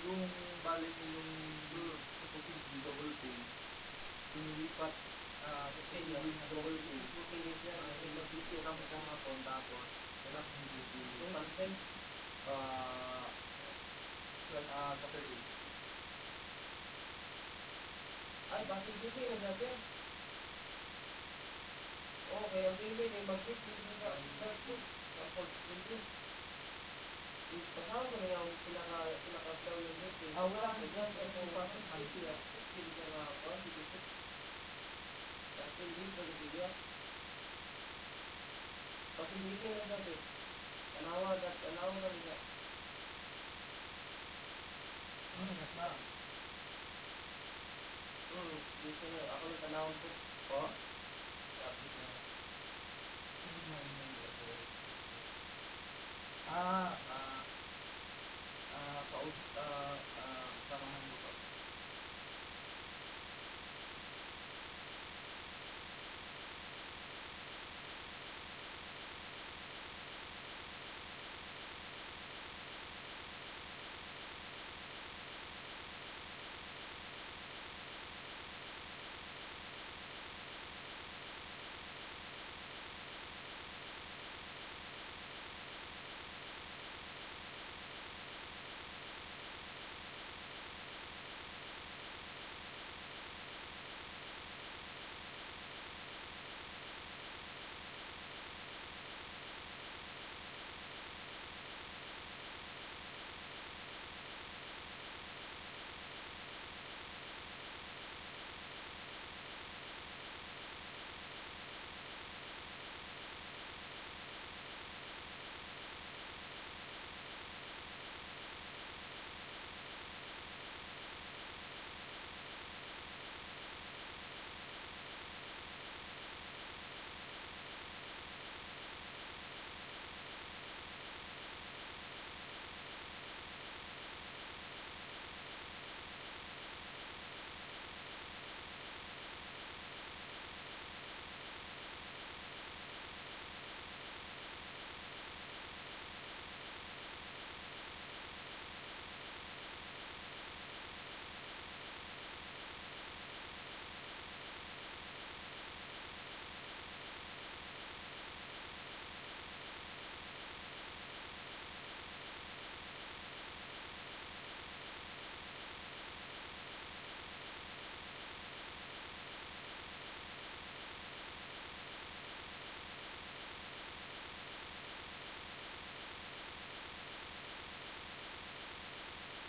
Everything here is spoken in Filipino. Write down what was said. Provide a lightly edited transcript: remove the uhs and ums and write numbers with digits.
Kung bali mo yung kapatid yung double pin, pinilipat kasi yung double pin, video kami kahapon tapos anak yung pansin kapatid. Ay, bakit hindi na natin? Oo, kaya hindi may mag-fit hindi ka tapos hindi. Kasama ko na yung pinaka-flow ng meeting. Wala ka dyan sa kung pasok ng siya. Hindi ka nga ako, hindi ko. Kasi hindi ko nabigya. Kasi hindi ko na sabi. Tanawa na niya. Nasma. Dito na, ako nang tanawin ko. Oh? Sabi